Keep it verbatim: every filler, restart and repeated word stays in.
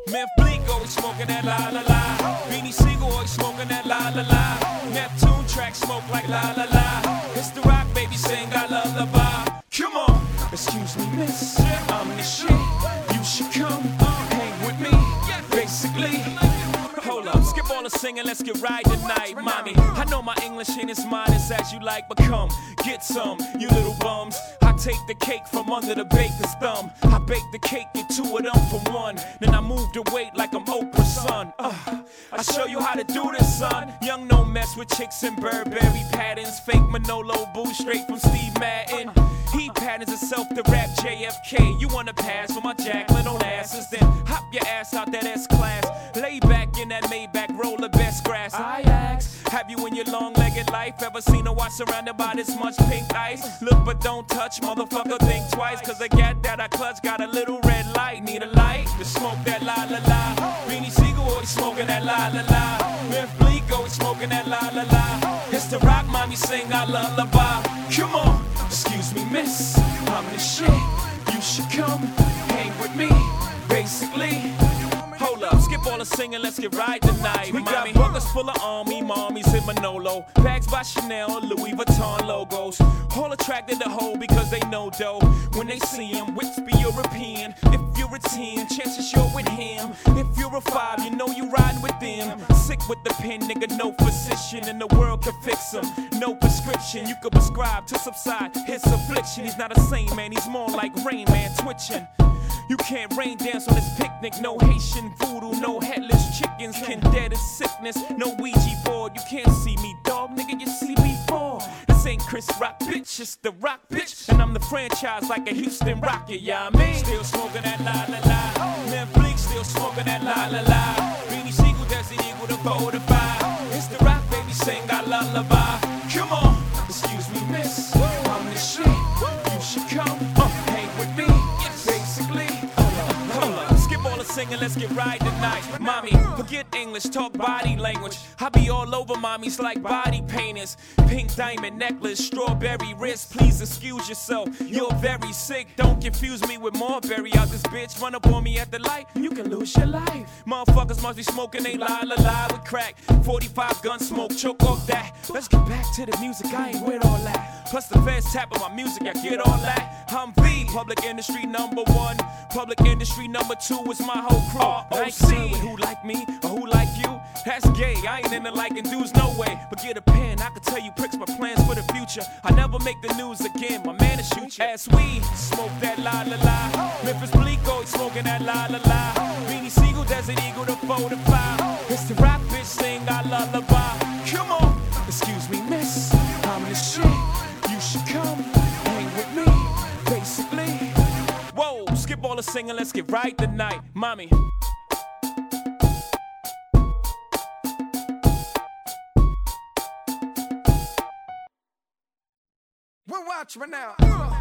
Memphis Bleak always smoking that la la la. Beanie Siegel always smoking that la la la. Neptune track smoke like la la la. It's the rock baby sing I lullaby. Come on, excuse me miss, I'm the shit. You should come hang with me, basically. Hold up, skip all the singing, let's get right tonight, mommy. I know my English ain't as modest as you like, but come, get some, you little bums. I take the cake from under the baker's thumb. I bake the cake, get two of them for one. Then I move the weight like I'm Oprah's son. Uh, I show you how to do this, son. Young no mess with chicks and Burberry patterns. Fake Manolo boo straight from Steve Madden. He patterns himself to rap J F K. You wanna pass for my Jacqueline on asses, then hop your ass out that S-Class. Lay back in that Maybach, roll the best grass. I ask, have you in your long-legged life ever seen a watch surrounded by this much pink ice? Look but don't touch, motherfucker, think twice. Cause the gat that I clutch got a little red light. Need a light to smoke that la la la. Beanie Siegel always smoking that la la la. Memphis Bleak always smoking that la la la. It's the rock mommy sing I lullaby. Come on, excuse me miss, I'm the shit. You should come hang with me, basically. Hold up, skip all the singing, let's get right tonight. We mommy. Got buckets full of army, mommies in Manolo. Bags by Chanel, Louis Vuitton logos. All attracted to hoe because they know dough. When they see him, whips be European. If you're a ten, chances you're with him. If you're a five, you know you riding with them. Sick with the pen, nigga, no physician in the world can fix him. No prescription, you could prescribe to subside his affliction. He's not a saint, man, he's more like Rain Man twitching. You can't rain dance on this picnic. No Haitian voodoo, no headless chickens. Can dead as sickness, no Ouija board. You can't see me, dog, nigga, you see me fall. This ain't Chris Rock, bitch, it's the Rock, bitch. And I'm the franchise like a Houston Rocket, yeah, I mean. Still smoking that la la la. Memphis Bleak still smoking that la la la. Beanie Siegel, Desert Eagle, the forty-five. It's the rock, baby, sing I lullaby. Come on, excuse me, miss, I'm the shit. You should come uh, hang with me, basically. Singing, let's get right tonight. Mommy, forget English, talk body language. I be all over mommies like body painters. Pink diamond necklace, strawberry wrist. Please excuse yourself, you're very sick. Don't confuse me with Marbury out this bitch. Run up on me at the light, you can lose your life. Motherfuckers must be smoking, they lie, lie, lie with crack. forty-five gun smoke, choke off that. Let's get back to the music, I ain't with all that. Plus the fans tapping my music, I get all that. I'm the public industry number one. Public industry number two is my whole crew. I ain't concerned with who like me or who like you. That's gay, I ain't into liking dudes, no way. But get a pen, I can tell you pricks my plans for the future. I never make the news again, my man is shoot you. As we smoke that la la la. Memphis Bleak always smoking that la la la. Beanie Siegel, Desert Eagle, the forty-five. It's the rock bitch sing I lullaby. Come on, excuse me miss, I'm the shit. You should come hang with me, basically. Whoa, skip all the singing, let's get right tonight, mommy. We're watching right now.